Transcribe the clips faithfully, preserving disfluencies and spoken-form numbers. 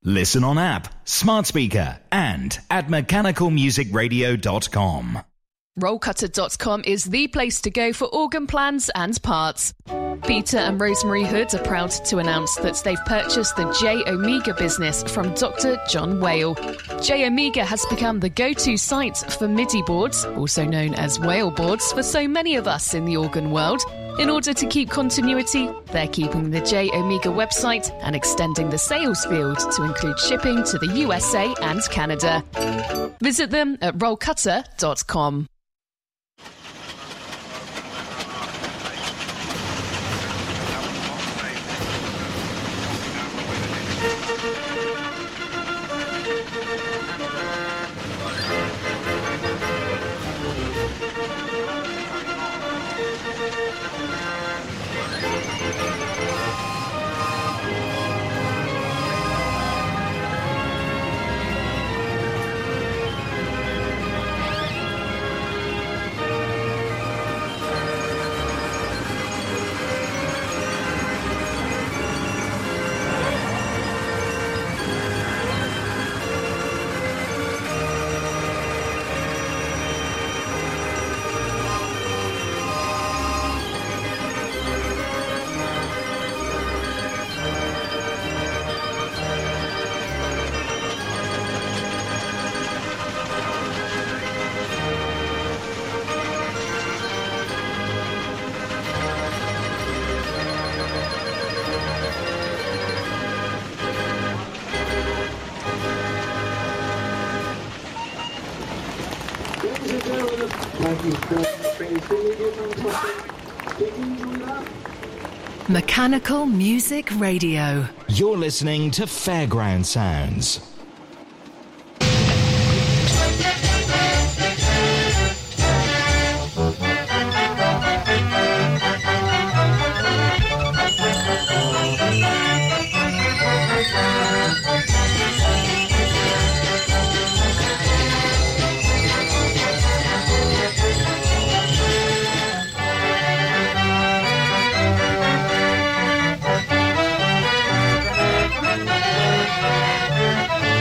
Listen on app, smart speaker, and at mechanical music radio dot com. roll cutter dot com is the place to go for organ plans and parts. Peter and Rosemary Hood are proud to announce that they've purchased the J Omega business from Doctor John Whale. J Omega has become the go-to site for MIDI boards, also known as Whale boards, for so many of us in the organ world. In order to keep continuity, they're keeping the J Omega website and extending the sales field to include shipping to the U S A and Canada. Visit them at roll cutter dot com. Mechanical Music Radio. You're listening to Fairground Sounds. Thank you.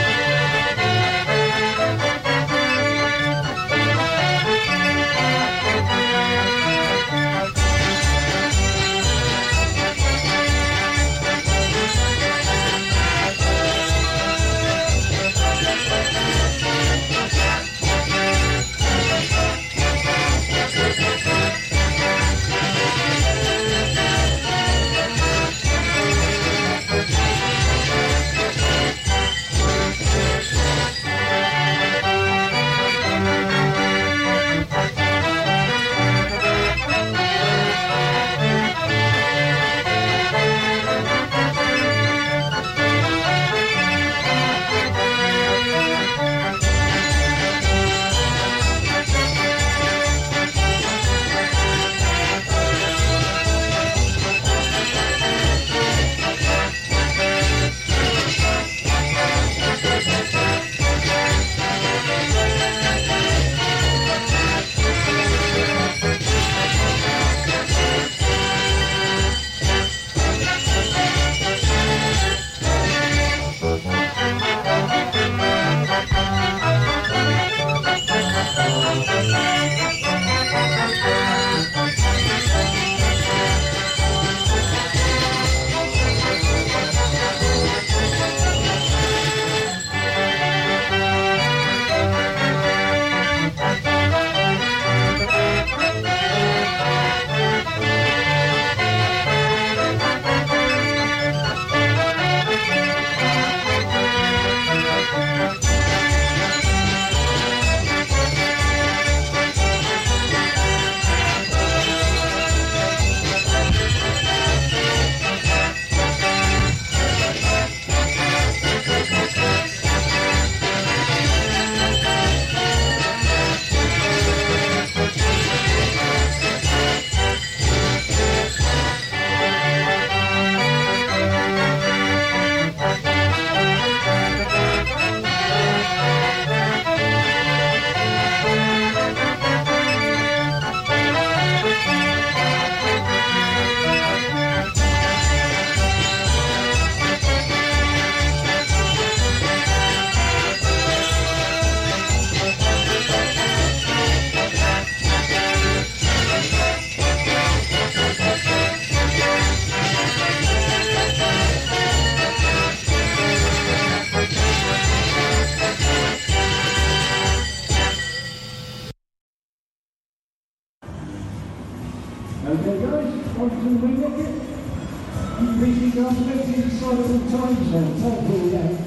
Okay guys, on to the wing rocket. You P C guys, make the excitable times now. Time for that.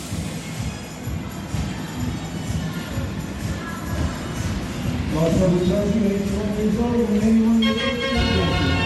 My brother tells me it's one years old and anyone who's got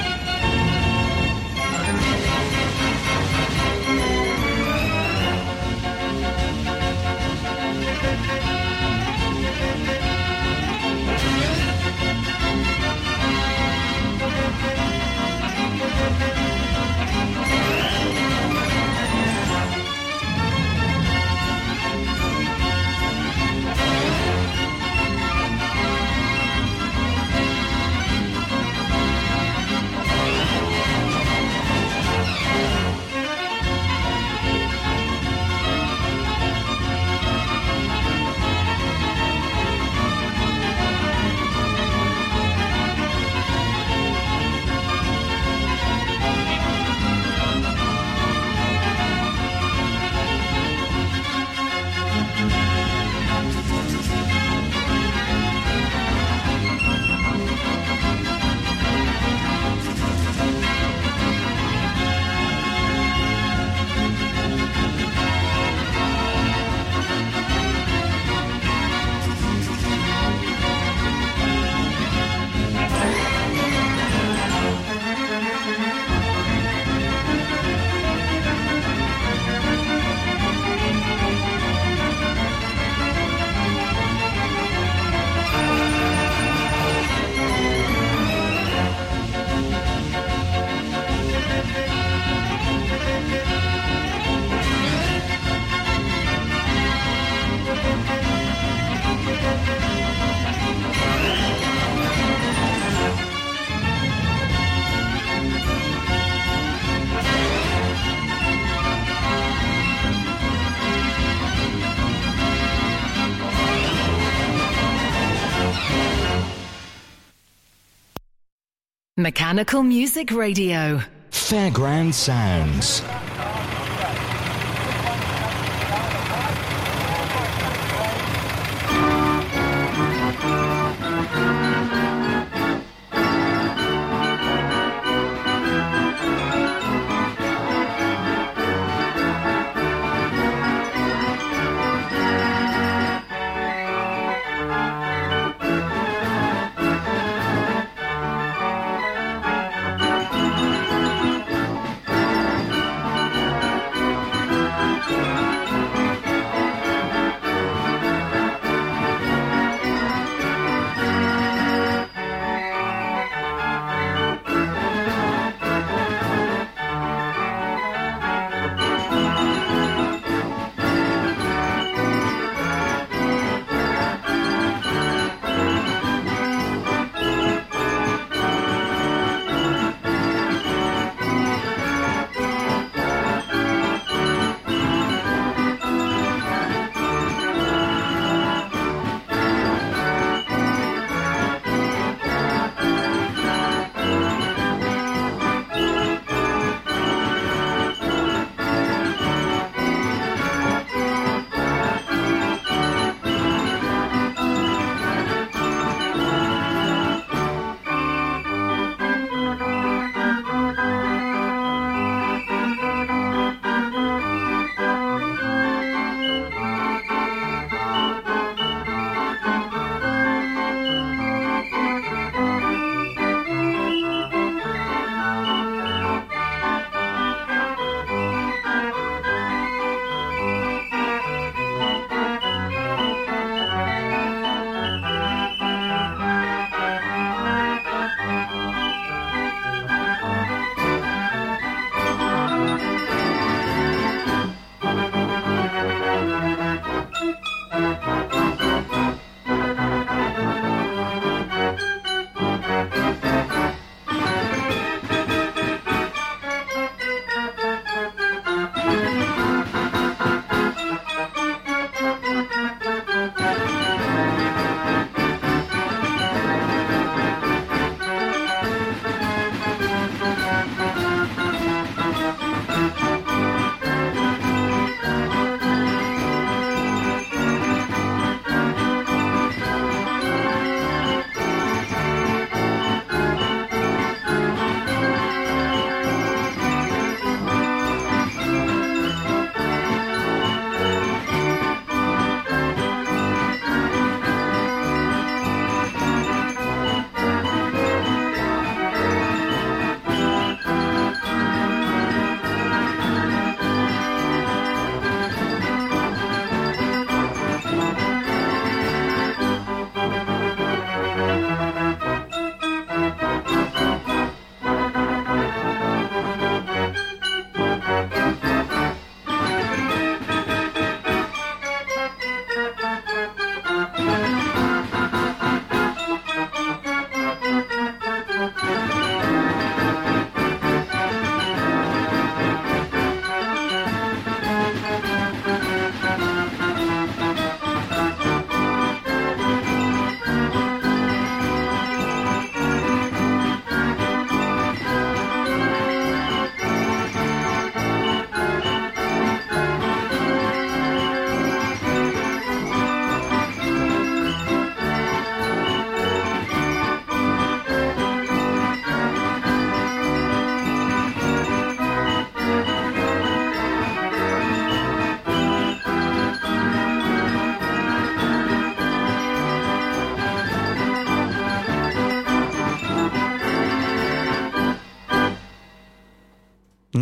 Mechanical Music Radio. Fairground Sounds.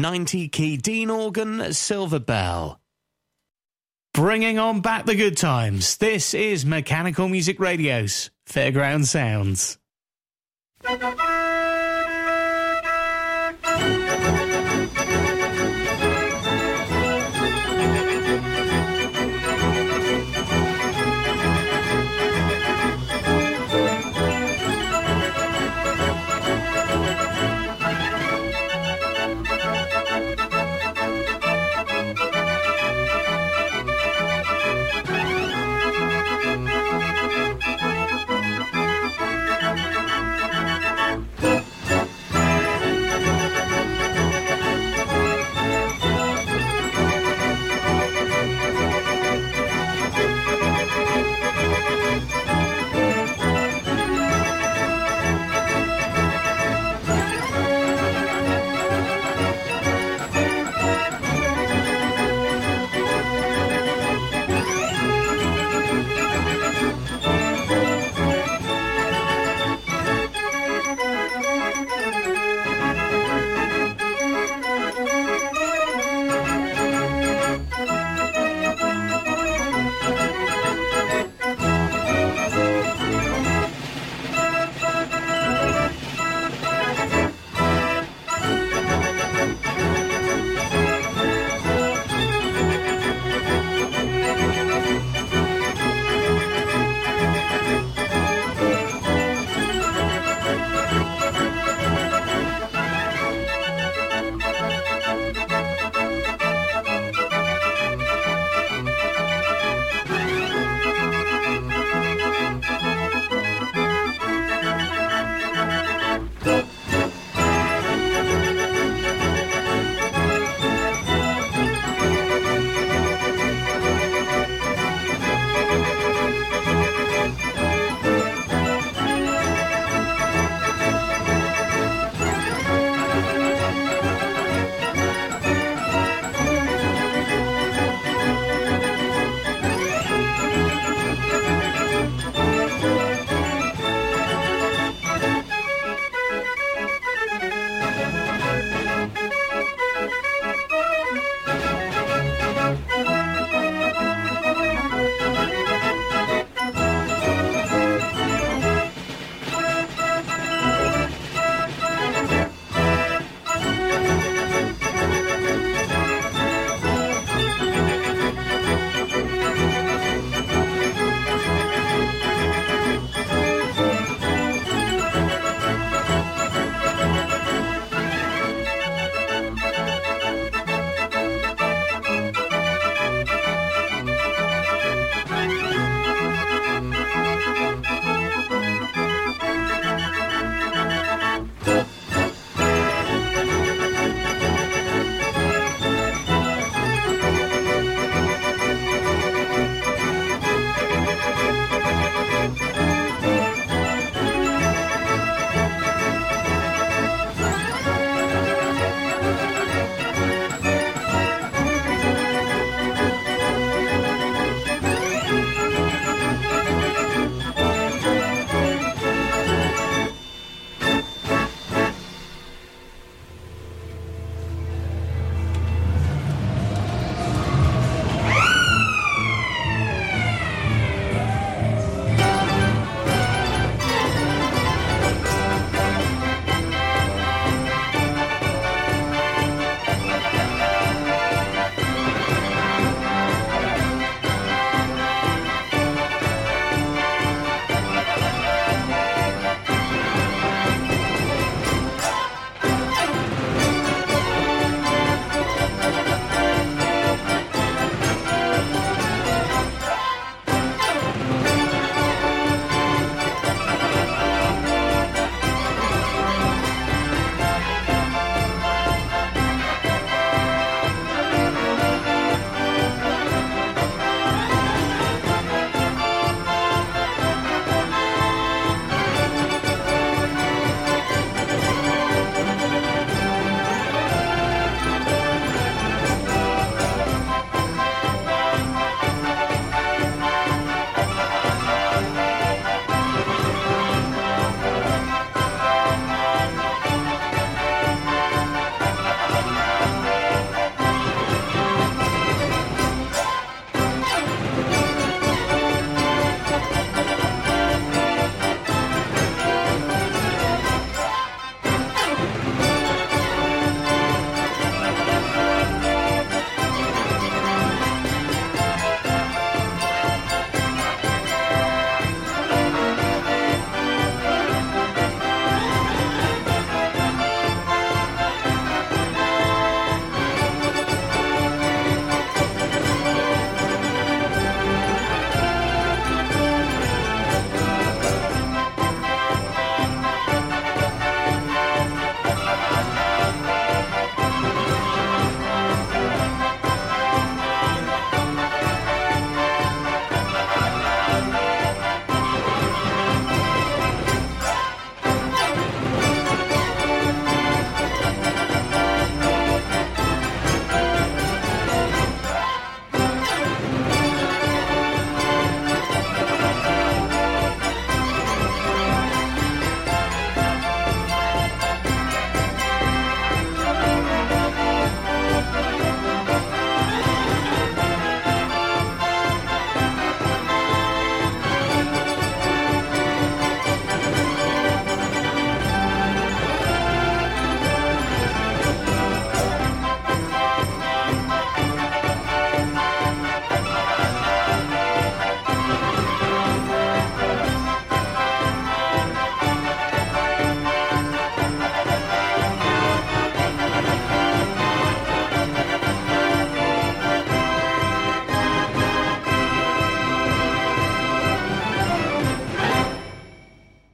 ninety key Dean organ Silver Bell. Bringing on back the good times. This is Mechanical Music Radio's Fairground Sounds.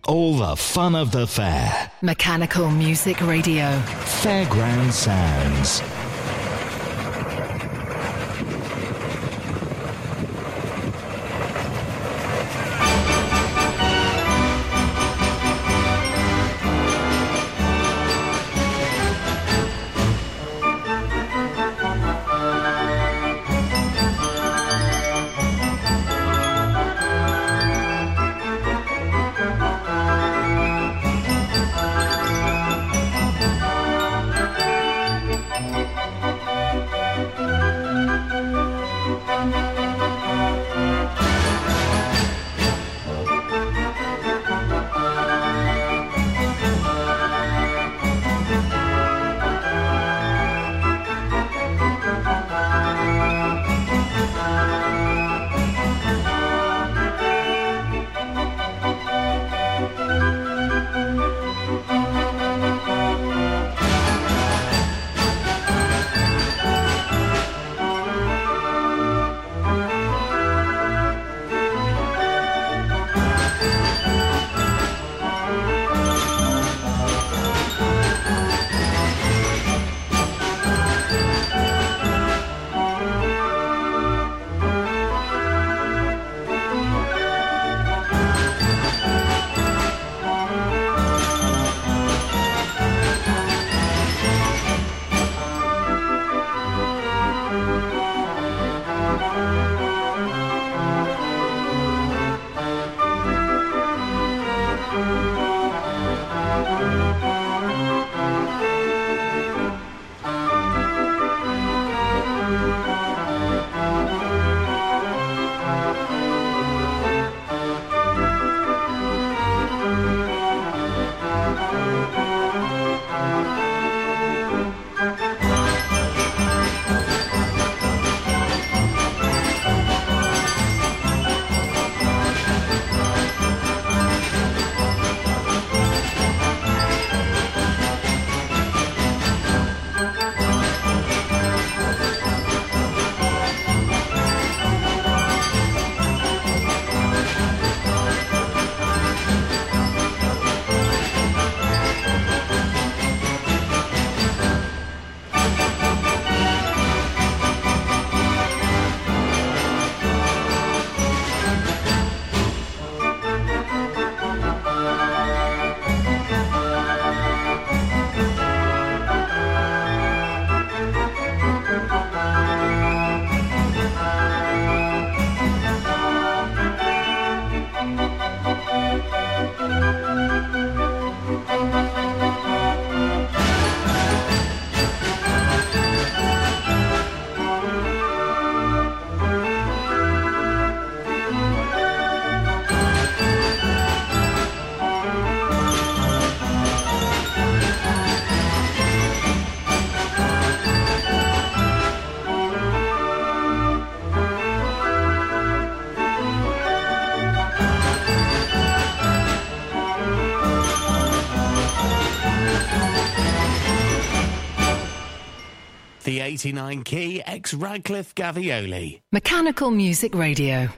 All the fun of the fair. Mechanical Music Radio. Fairground Sounds. The eighty-nine key ex-Radcliffe Gavioli. Mechanical Music Radio.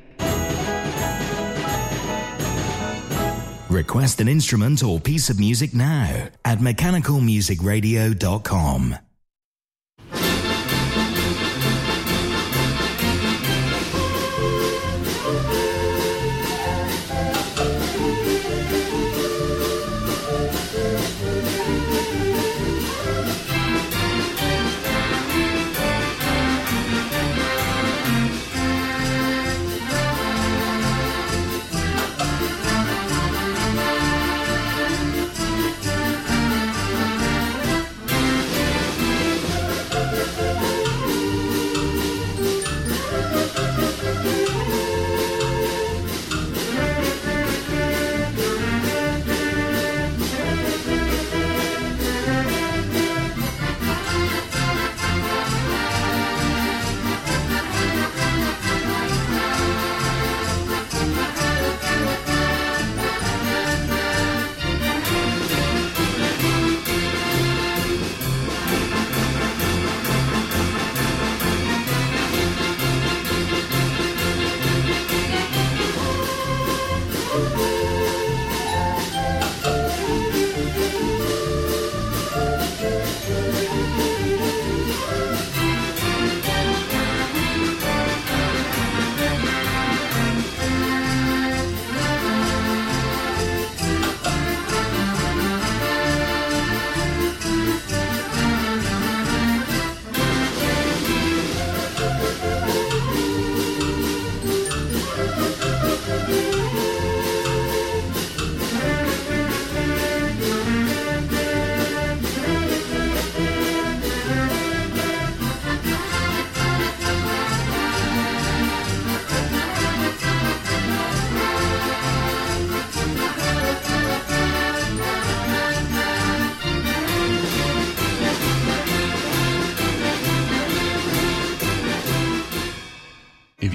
Request an instrument or piece of music now at mechanical music radio dot com.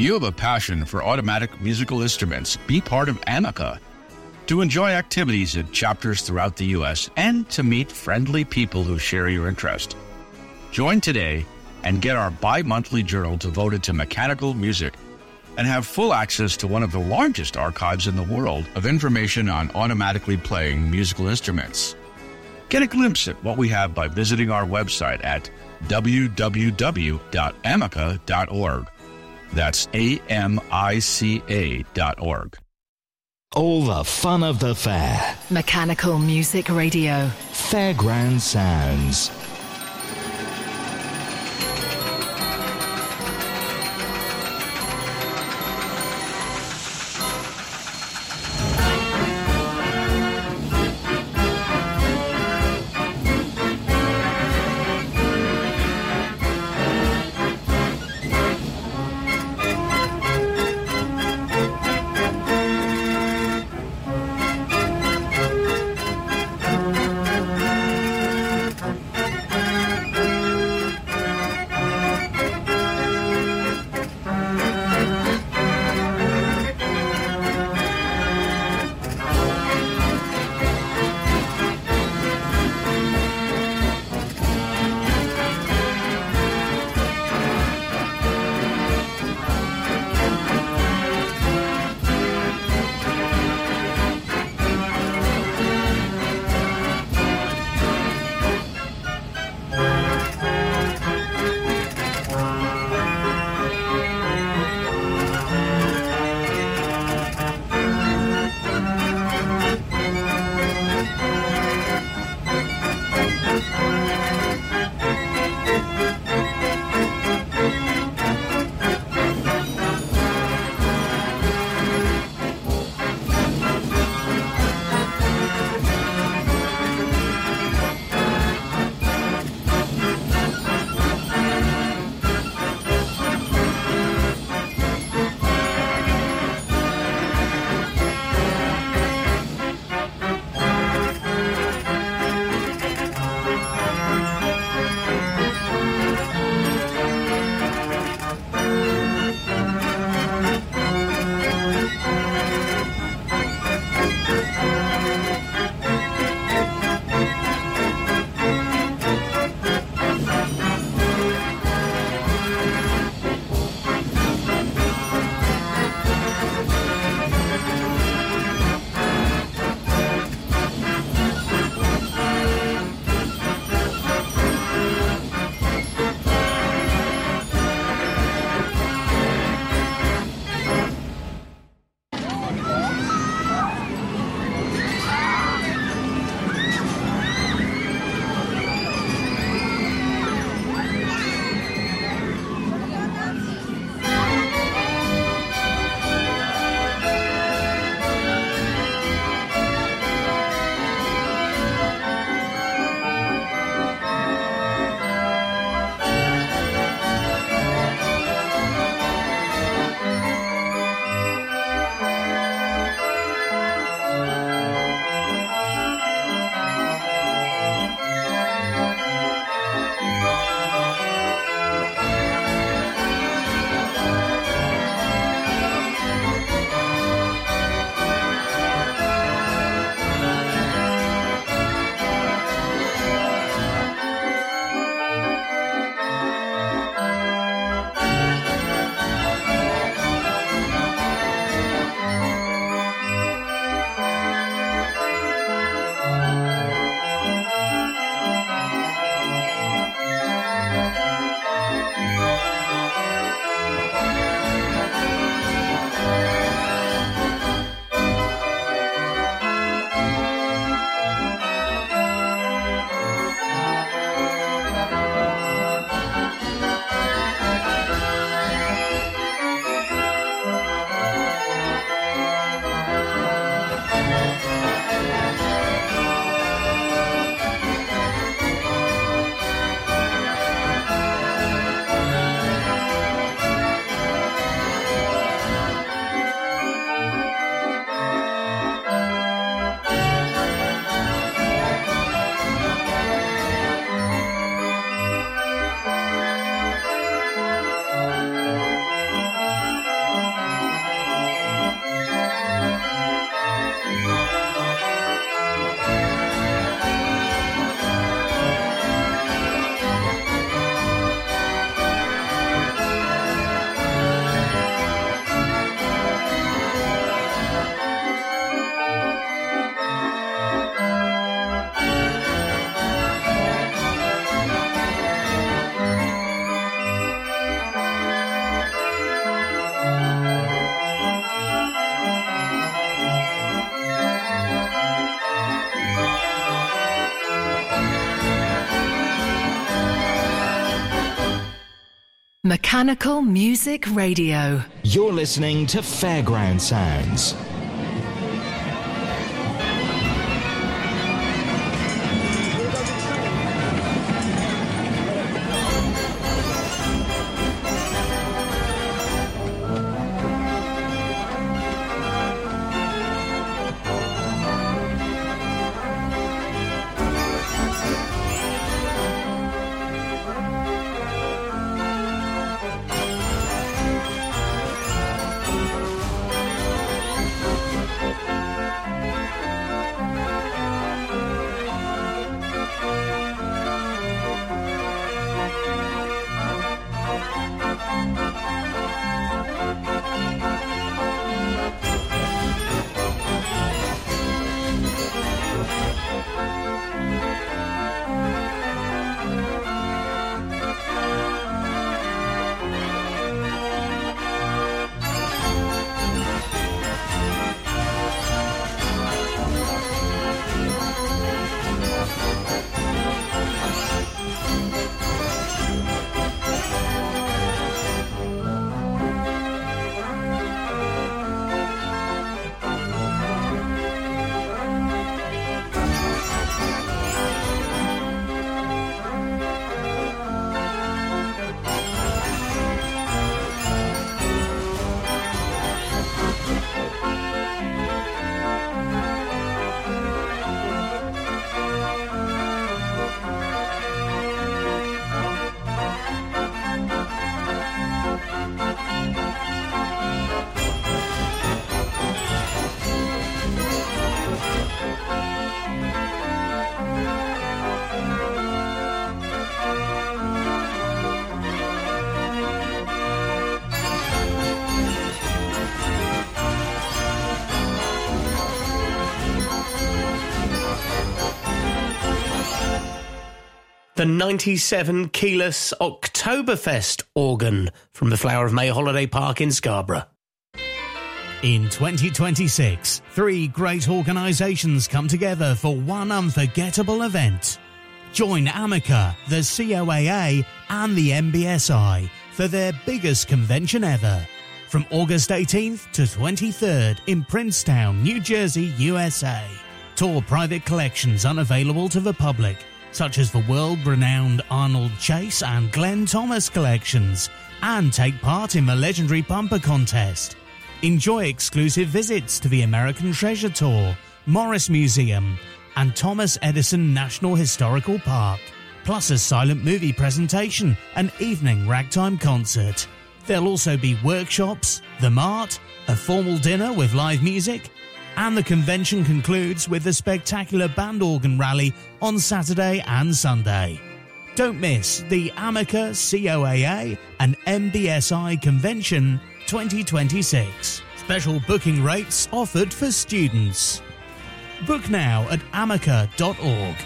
you have a passion for automatic musical instruments, be part of AMICA. To enjoy activities at chapters throughout the U S and to meet friendly people who share your interest. Join today and get our bi-monthly journal devoted to mechanical music and have full access to one of the largest archives in the world of information on automatically playing musical instruments. Get a glimpse at what we have by visiting our website at w w w dot amica dot org. That's A M I C A dot org. All the fun of the fair. Mechanical Music Radio. Fairground Sounds. Mechanical Music Radio. You're listening to Fairground Sounds. The ninety-seven keyless Oktoberfest organ from the Flower of May Holiday Park in Scarborough. In twenty twenty-six, three great organisations come together for one unforgettable event. Join Amica, the C O A A and the M B S I for their biggest convention ever. From August eighteenth to twenty-third in Princetown, New Jersey, U S A. Tour private collections unavailable to the public, such as the world-renowned Arnold Chase and Glenn Thomas collections, and take part in the legendary Bumper Contest. Enjoy exclusive visits to the American Treasure Tour, Morris Museum, and Thomas Edison National Historical Park, plus a silent movie presentation and evening ragtime concert. There'll also be workshops, the Mart, a formal dinner with live music, and the convention concludes with a spectacular band organ rally on Saturday and Sunday. Don't miss the Amica, C O A A and M B S I Convention twenty twenty-six. Special booking rates offered for students. Book now at amica dot org.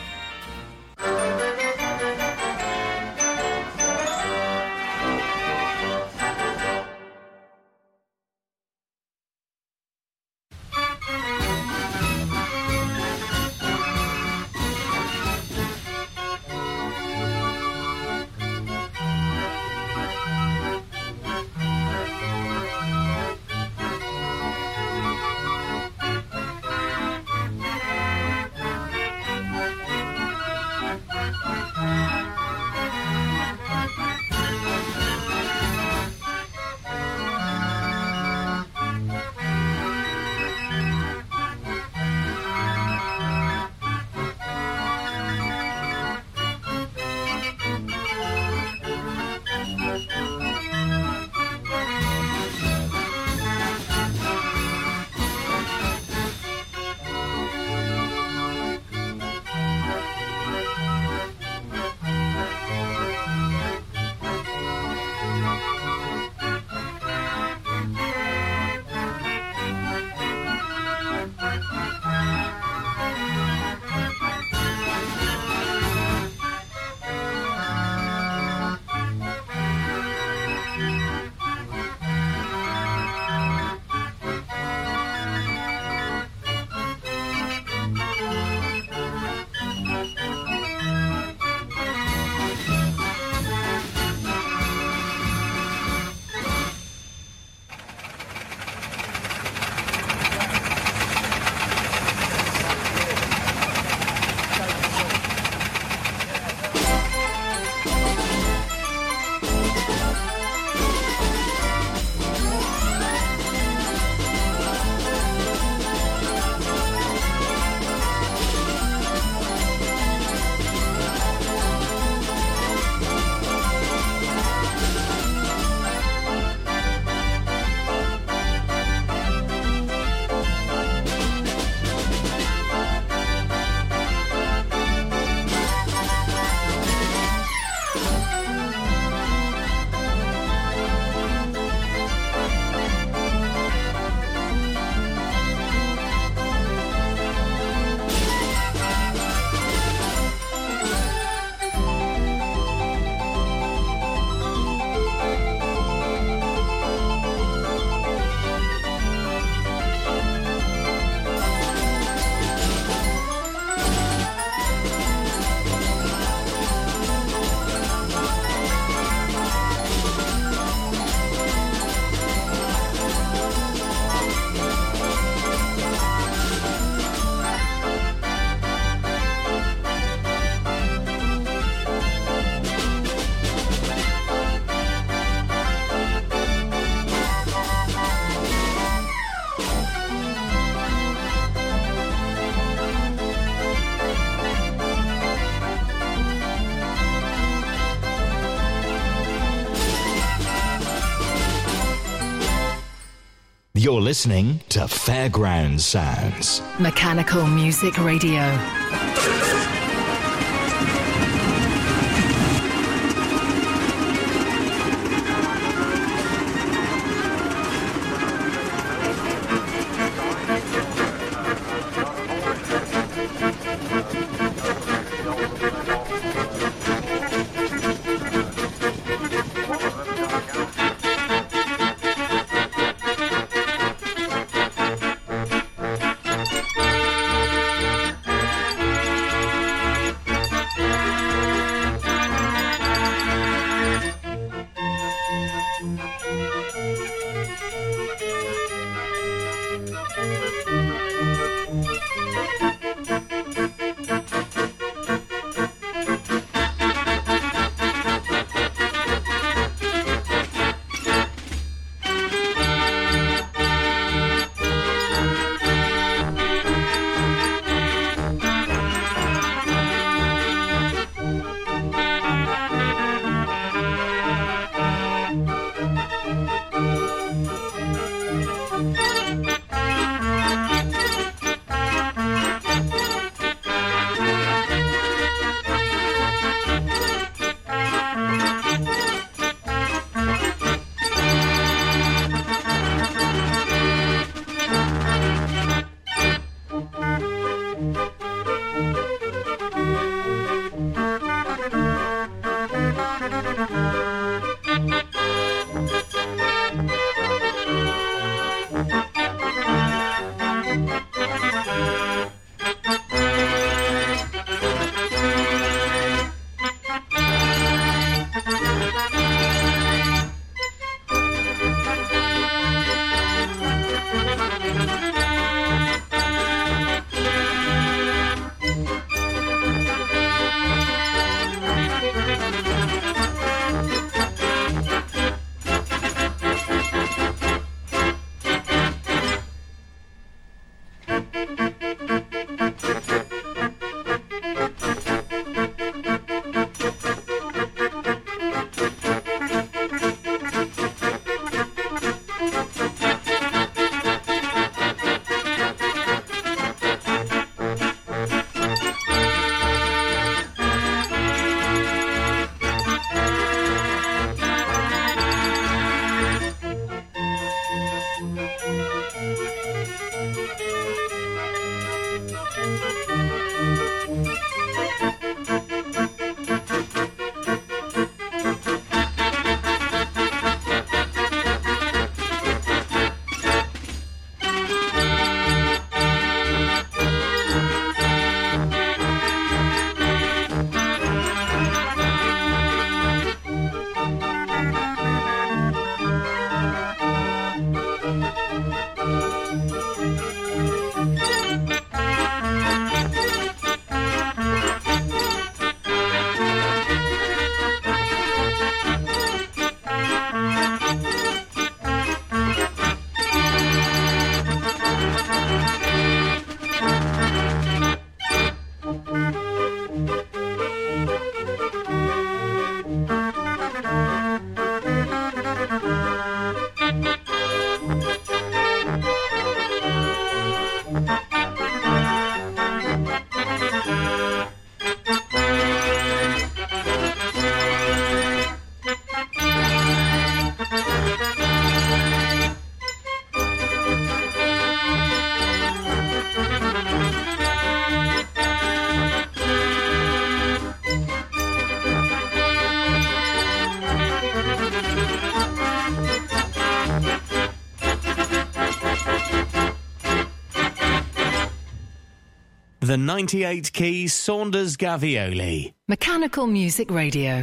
You're listening to Fairground Sounds. Mechanical Music Radio. The ninety-eight key Saunders Gavioli. Mechanical Music Radio.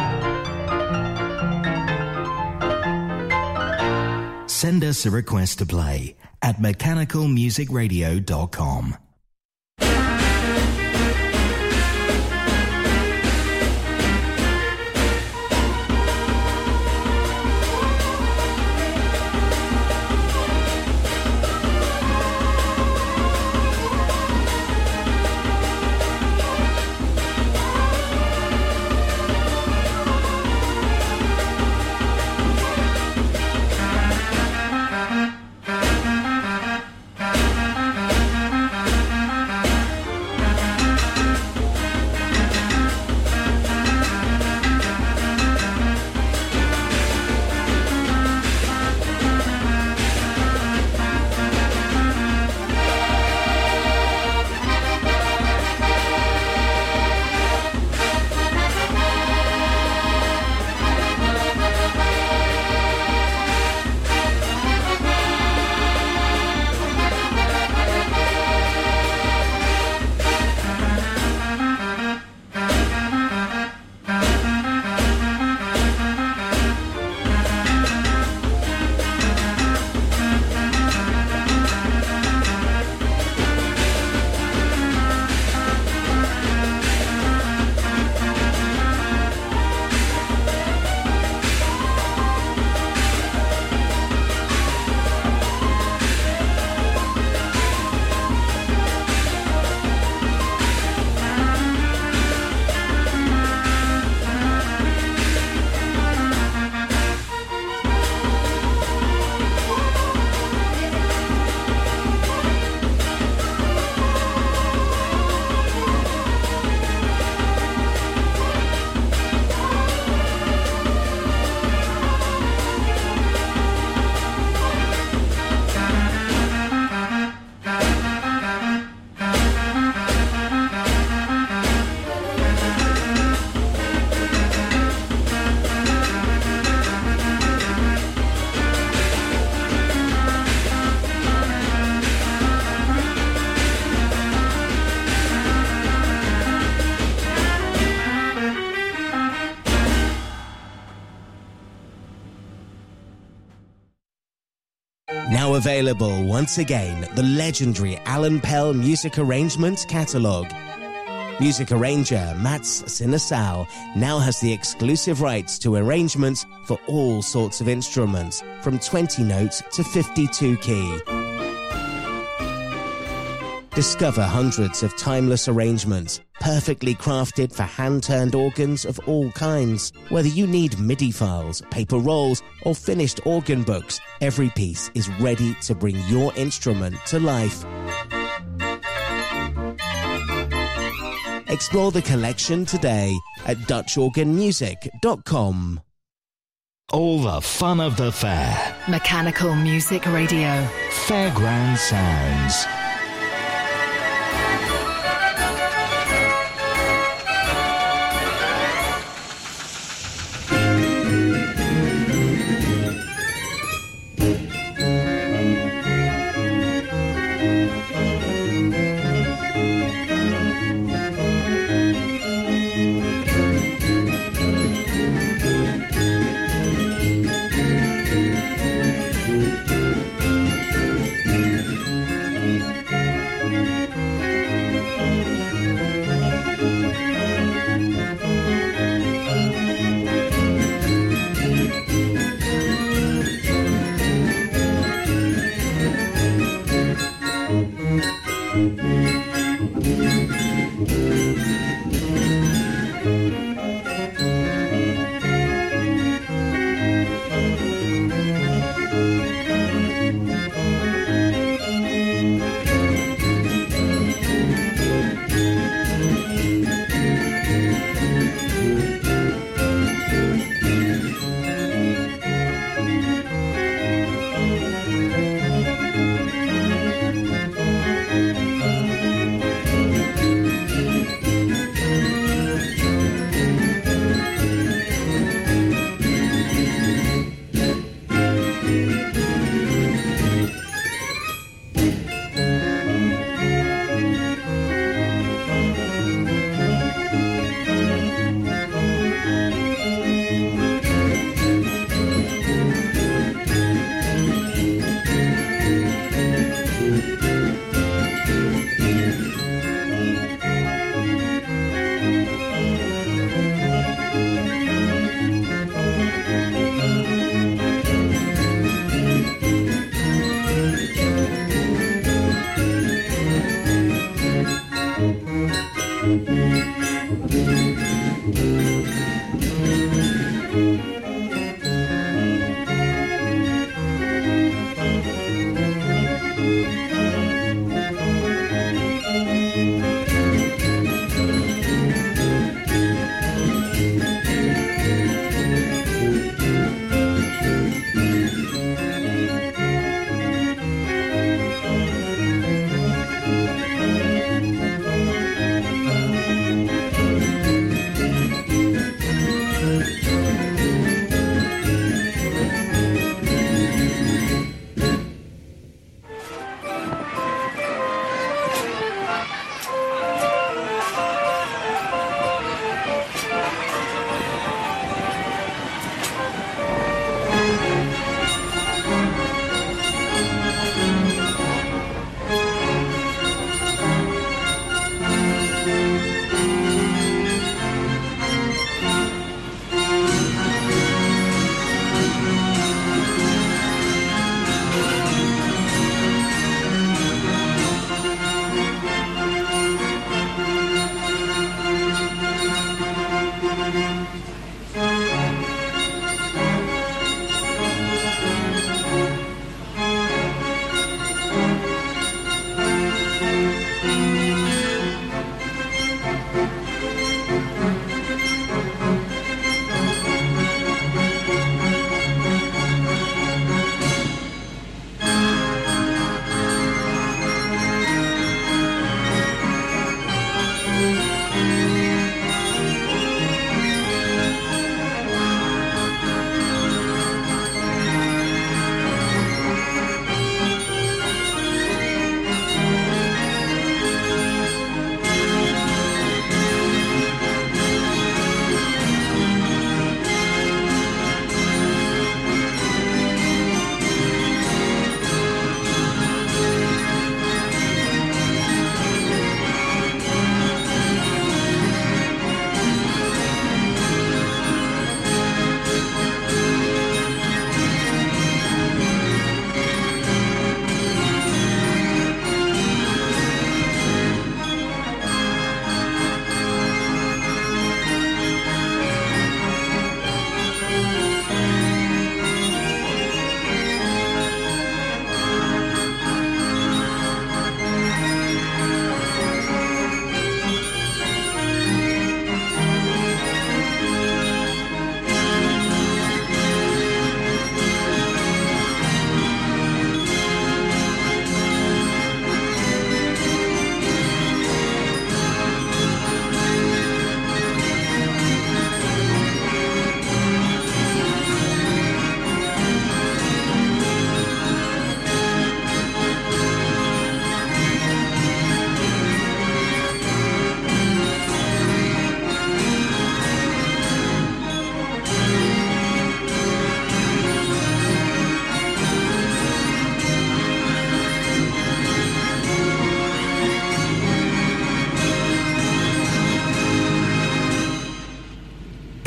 Send us a request to play at mechanical music radio dot com. Now available once again, the legendary Alan Pell Music Arrangement Catalogue. Music arranger Mats Sinesal now has the exclusive rights to arrangements for all sorts of instruments, from twenty notes to fifty-two key. Discover hundreds of timeless arrangements, perfectly crafted for hand-turned organs of all kinds. Whether you need MIDI files, paper rolls, or finished organ books, every piece is ready to bring your instrument to life. Explore the collection today at dutch organ music dot com. All the fun of the fair. Mechanical Music Radio. Fairground Sounds.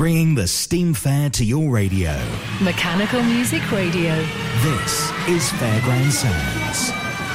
bringing the steam fair to your radio. Mechanical Music Radio. This is Fairground Sounds.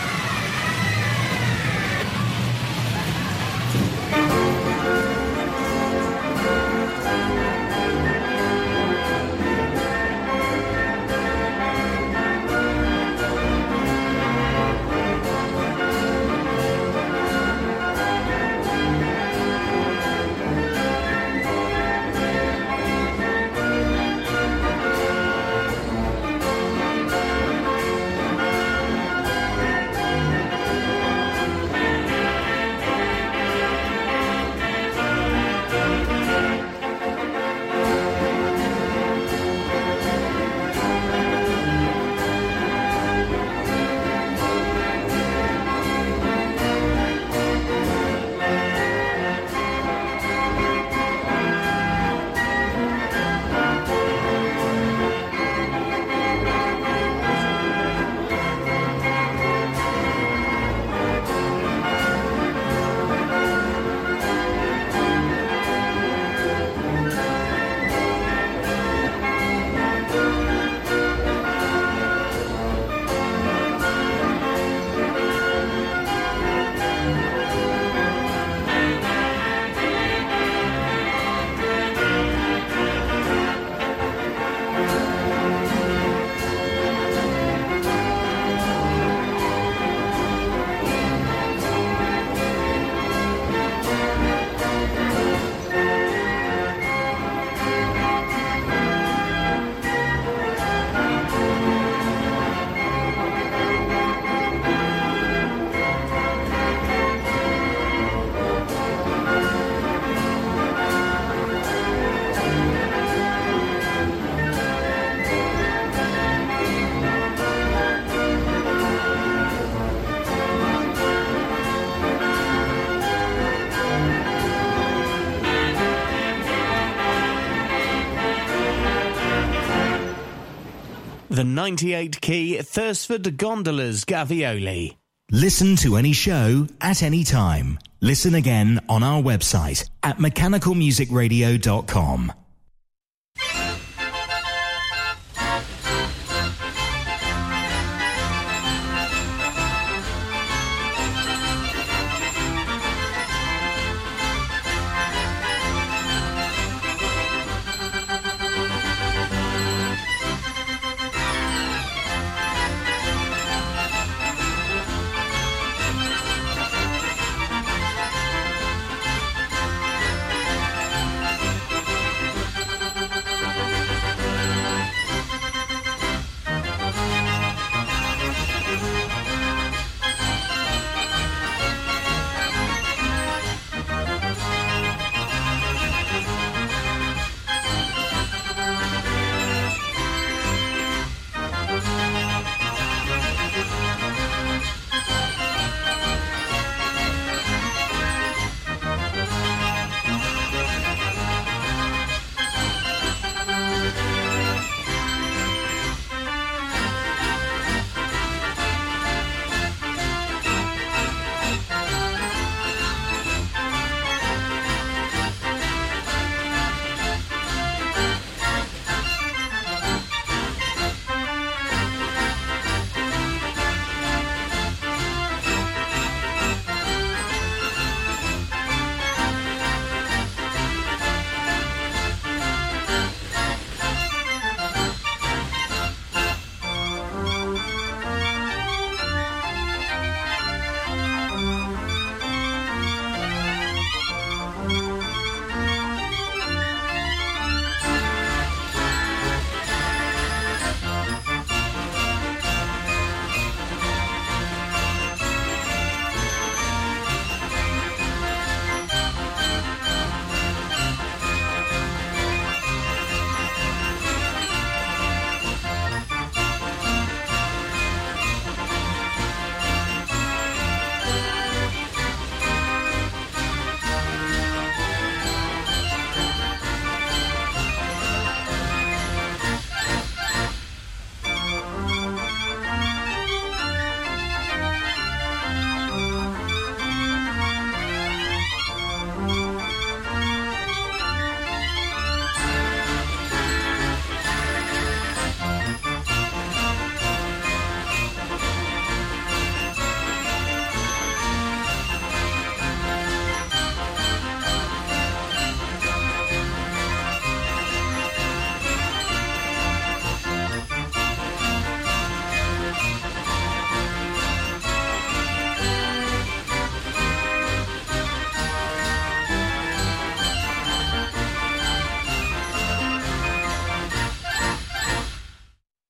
The ninety-eight key Thursford Gondolas Gavioli. Listen to any show at any time. Listen again on our website at mechanical music radio dot com.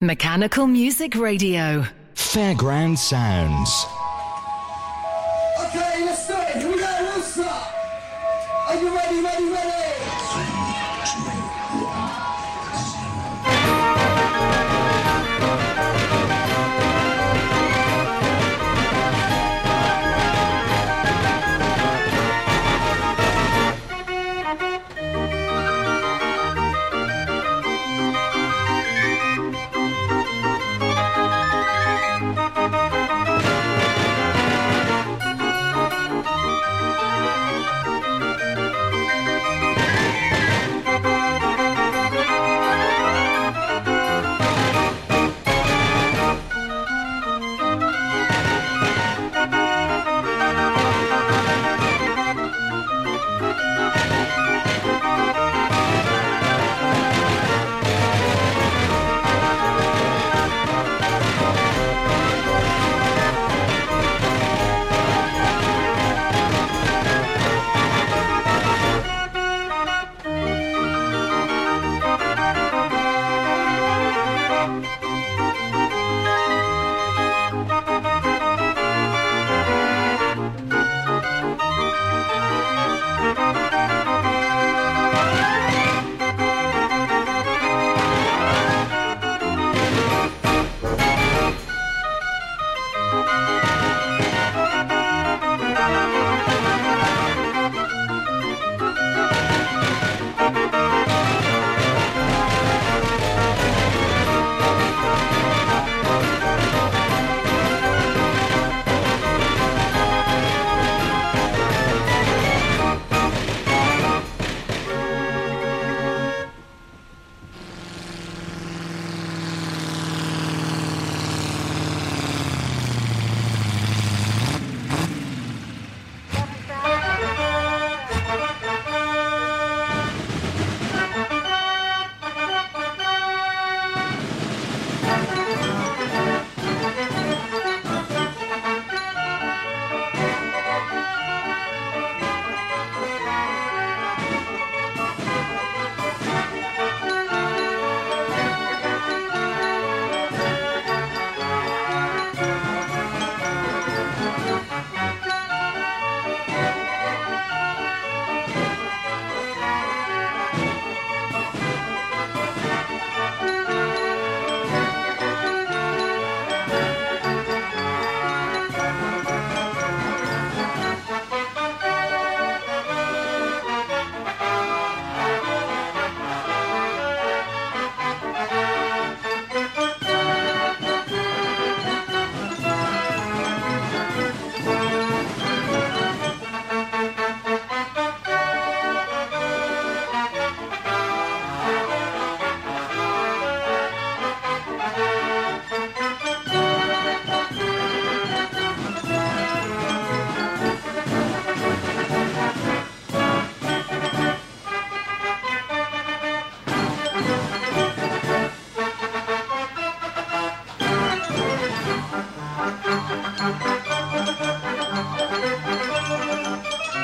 Mechanical Music Radio. Fairground Sounds. Okay, let's do it. Here we go. We'll start. Are you ready, ready, ready?